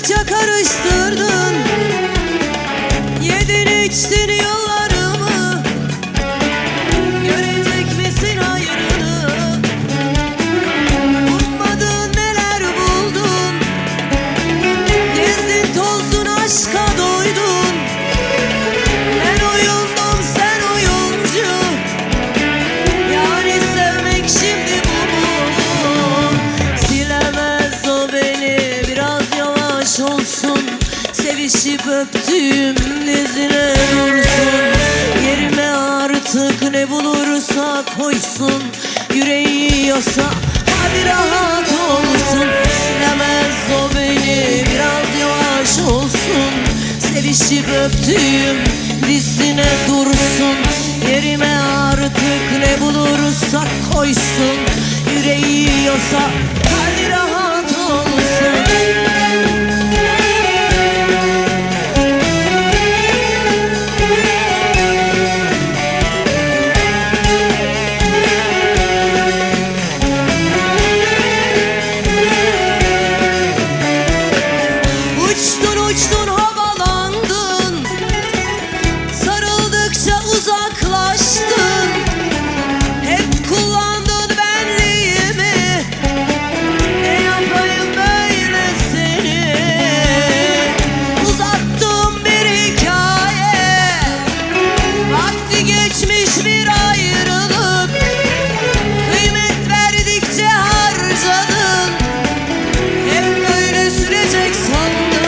Karıştıkça karıştırdın, yedin içtin yollarımı. Görecek misin hayrını? Ummadın neler buldun, gezdin tozdun aşka doydun. Ben oyundum sen oyuncu, yani sevmek şimdi bu mu? Silemez o beni, biraz yavaş olsun. Sevişip öptüğüm dizine dursun. Yerime artık ne bulursa koysun. Yüreği yiyorsa hadi rahat olsun. Silemez o beni, biraz yavaş olsun. Sevişip öptüğüm dizine dursun. Yerime artık ne bulursa koysun. Yüreği yiyorsa hadi rahat olsun. Uçtun havalandın, sarıldıkça uzaklaştın. Hep kullandın benliğimi, ne yapayım böyle seni? Uzattım bir hikaye, vakti geçmiş bir ayrılık. Kıymet verdikçe harcadın, hep böyle sürecek sandım.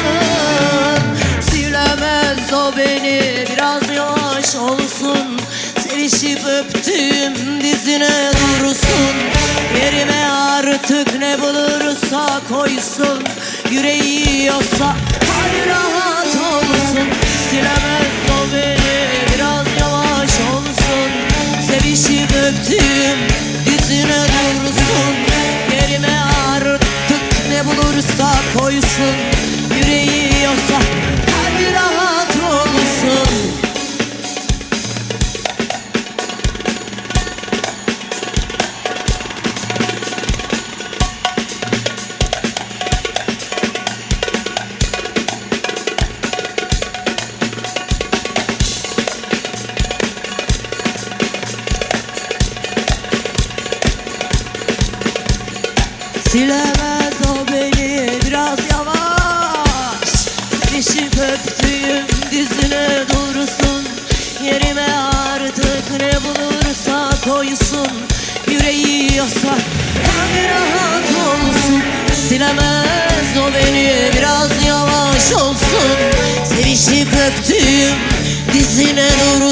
Silemez o beni, biraz yavaş olsun. Sevişip öptüğüm dizine dursun. Yerime artık ne bulursa koysun. Yüreği yiyorsa hadi rahat olsun. Silemez o beni, biraz yavaş olsun. Sevişip öptüğüm dizine dursun. Yerime artık ne bulursa koysun. Yüreği yiyorsa hadi rahat olsun. Silemez o beni, biraz yavaş. Sevişip öptüğüm dizine dursun. Yerime artık ne bulursa koysun. Yüreği yiyorsa hadi rahat olsun. Silemez o beni, biraz yavaş olsun. Sevişip öptüğüm dizine dursun.